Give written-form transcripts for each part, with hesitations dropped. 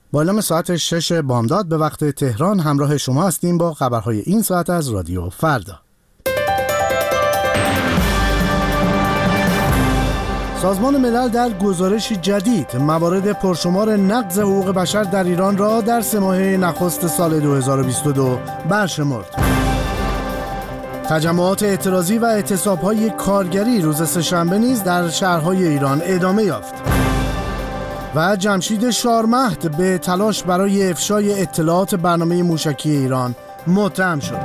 با اعلام ساعت 6 بامداد به وقت تهران همراه شما هستیم با خبرهای این ساعت از رادیو فردا. سازمان ملل در گزارشی جدید موارد پرشمار نقض حقوق بشر در ایران را در 3 ماهه نخست سال 2022 برشمرد. تجمعات اعتراضی و اعتصاب‌های کارگری روز سه‌شنبه نیز در شهرهای ایران ادامه یافت. و جمشید شارمهد به تلاش برای افشای اطلاعات برنامه موشکی ایران متهم شد.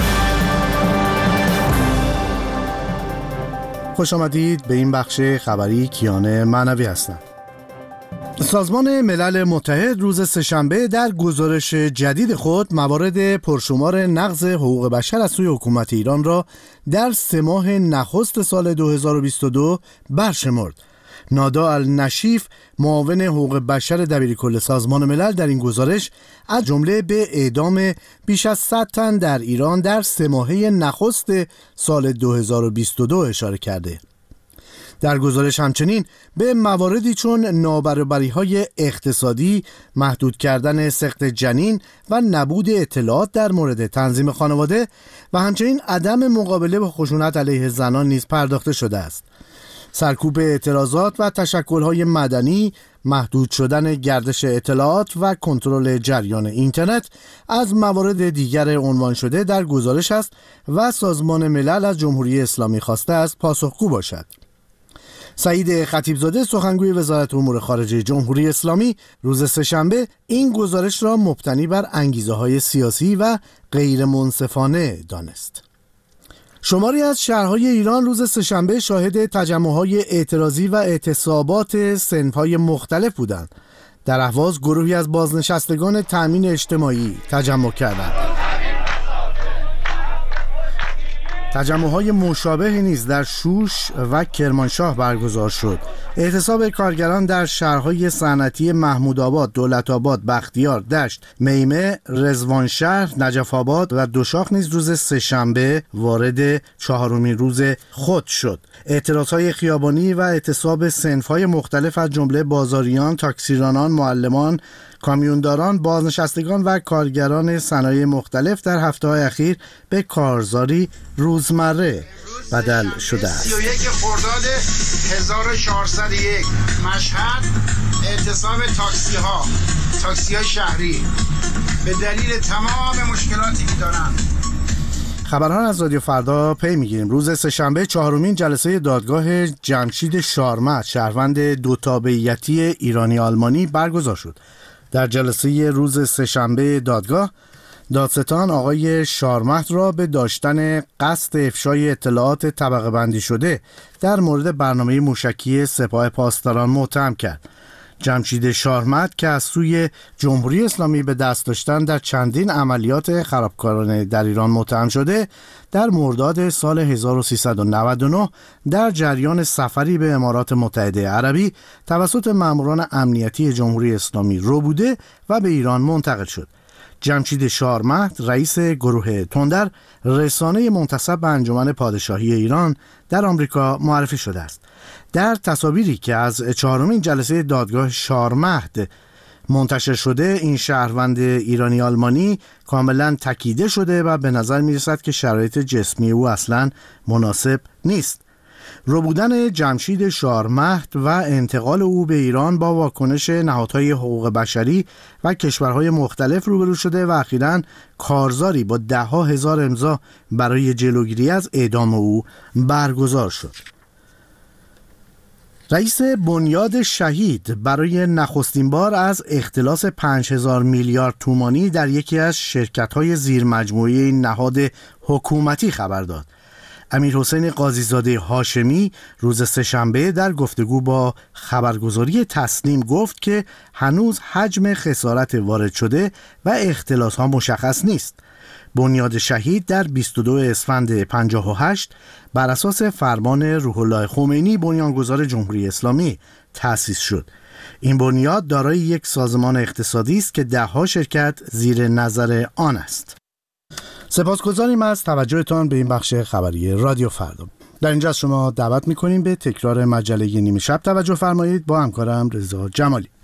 خوش آمدید به این بخش خبری. کیان معنوی هستم. سازمان ملل متحد روز سه‌شنبه در گزارش جدید خود موارد پرشمار نقض حقوق بشر از سوی حکومت ایران را در 3 ماه نخست سال 2022 برشمرد. نادا النشیف معاون حقوق بشر دبیرکل سازمان ملل در این گزارش از جمله به اعدام بیش از 100 تن در ایران در 3 ماهه نخست سال 2022 اشاره کرده. در گزارش همچنین به مواردی چون نابرابری‌های اقتصادی، محدود کردن سقط جنین و نبود اطلاعات در مورد تنظیم خانواده و همچنین عدم مقابله با خشونت علیه زنان نیز پرداخته شده است. سرکوب اعتراضات و تشکل‌های مدنی، محدود شدن گردش اطلاعات و کنترل جریان اینترنت از موارد دیگر عنوان شده در گزارش است و سازمان ملل از جمهوری اسلامی خواسته است پاسخگو باشد. سعید خطیبزاده سخنگوی وزارت امور خارجه جمهوری اسلامی روز سه‌شنبه این گزارش را مبتنی بر انگیزه‌های سیاسی و غیر منصفانه دانست. شماری از شهرهای ایران روز سه‌شنبه شاهد تجمع‌های اعتراضی و اعتصابات صنف‌های مختلف بودند. در اهواز گروهی از بازنشستگان تأمین اجتماعی تجمع کردند. تجمع‌های مشابه نیز در شوش و کرمانشاه برگزار شد. اعتصاب کارگران در شهرهای صنعتی محمودآباد، دولت‌آباد، بختیار، دشت، میمه، رضوانشهر، نجف آباد و دوشاخ نیز روز سه‌شنبه وارد 4مین روز خود شد. اعتراضهای خیابانی و اعتصاب صنف‌های مختلف از جمله بازاریان، تاکسیرانان، معلمان، کامیونداران، بازنشستگان و کارگران صنایع مختلف در هفته‌های اخیر به کارزاری روزمره بدل شده است. 31 خرداد 1401 مشهد، اعتصاب تاکسی‌های شهری به دلیل تمام مشکلاتی که دارن. خبرها از رادیو فردا پی میگیریم. روز سه‌شنبه 4مین جلسه دادگاه جمشید شارمهد شهروند 2 تابعیتی ایرانی آلمانی برگزار شد. در جلسه روز سه‌شنبه دادگاه، دادستان آقای شارمهد را به داشتن قصد افشای اطلاعات طبقه بندی شده در مورد برنامه موشکی سپاه پاسداران متهم کرد. جمشید شارمهد که از سوی جمهوری اسلامی به دست داشتن در چندین عملیات خرابکارانه در ایران متهم شده، در مرداد سال 1399 در جریان سفری به امارات متحده عربی توسط ماموران امنیتی جمهوری اسلامی ربوده و به ایران منتقل شد. جمشید شارمهد رئیس گروه تندر رسانه منتسب به انجمن پادشاهی ایران در آمریکا معرفی شده است. در تصاویری که از 4مین جلسه دادگاه شارمهد منتشر شده، این شهروند ایرانی آلمانی کاملا تکیده شده و به نظر می رسد که شرایط جسمی او اصلا مناسب نیست. ربودن جمشید شارمهد و انتقال او به ایران با واکنش نهادهای حقوق بشری و کشورهای مختلف روبرو شده و اخیراً کارزاری با 10,000 امضا برای جلوگیری از اعدام او برگزار شد. رئیس بنیاد شهید برای نخستین بار از اختلاس 5,000 میلیارد تومانی در یکی از شرکت‌های زیرمجموعه نهاد حکومتی خبر داد. امیرحسین قاضیزاده هاشمی روز سه‌شنبه در گفتگو با خبرگزاری تسنیم گفت که هنوز حجم خسارت وارد شده و اختلاس‌ها مشخص نیست. بنیاد شهید در 22 اسفند 58 بر اساس فرمان روح الله خمینی بنیانگذار جمهوری اسلامی تأسیس شد. این بنیاد دارای یک سازمان اقتصادی است که 10 شرکت زیر نظر آن است. سپاسگزاریم از توجهتان به این بخش خبری رادیو فردا. در اینجا از شما دعوت می‌کنیم به تکرار مجله نیمه شب توجه فرمایید با همکارم رضا جمالی.